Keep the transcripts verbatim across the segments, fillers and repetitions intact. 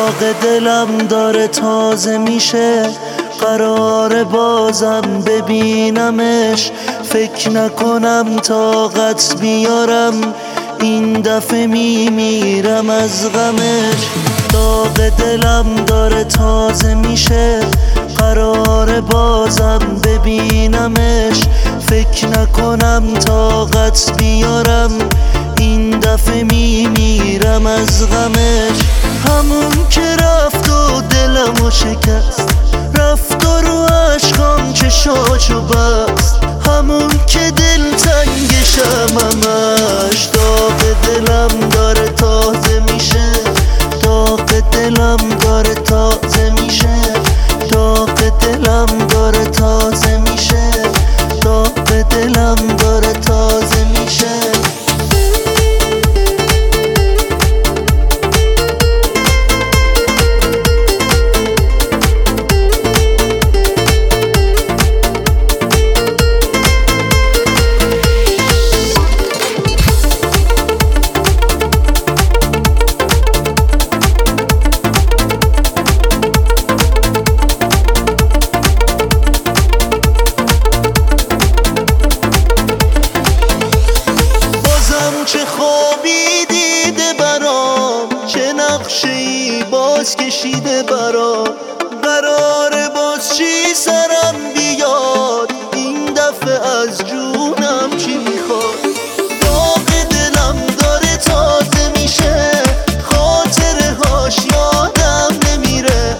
داغ دلم داره تازه میشه، قرار بازم ببینمش. فکر نکنم طاقت بیارم، این دفعه میمیرم از غمش. داغ دلم داره تازه میشه، قرار بازم ببینمش. فکر نکنم طاقت بیارم، این دفعه میمیرم از غمش. همون که رفت و دلمو شکست، رفت و رو عشقام چشاشو بست. همون که دلتنگشم همش، داغ دلم داره تازه میشه. داغ دلم داره تازه میشه، داغ دلم داره تازه میشه، داغ دلم داره تازه میشه. چه خوابی دیده برام، چه نقشه‌ای باز کشیده برام. قراره باز چی سرم بیاد، این دفعه از جونم چی میخواد. داغ دلم داره تازه میشه، خاطره هاش یادم نمیره.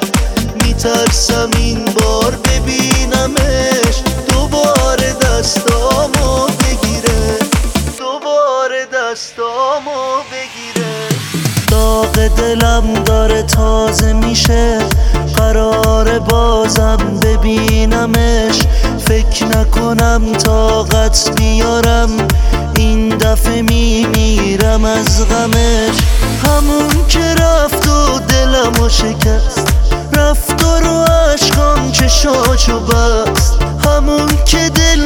میترسم این بار ببینمش، دوباره دستامو بگیره، دوباره دستامو بگیره. داغ دلم داره تازه میشه، قرار بازم ببینمش. فکر نکنم طاقت بیارم، این دفعه میمیرم از غمش. همون که رفت و دلمو شکست، رفت و رو عشقام چشاشو بست. همون که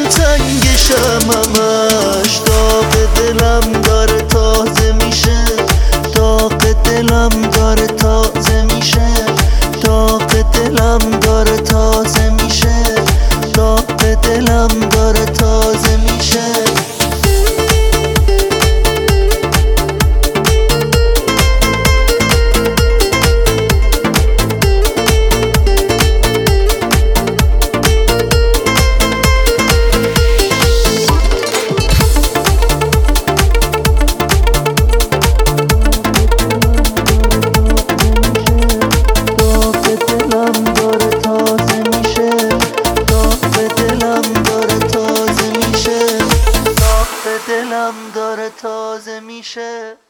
دلتنگشم همش، داغ دلم داره تازه میشه. داغ دلم داره تازه میشه، داغ دلم داره تازه میشه، داغ دلم داره تازه میشه. دلم داره تازه میشه.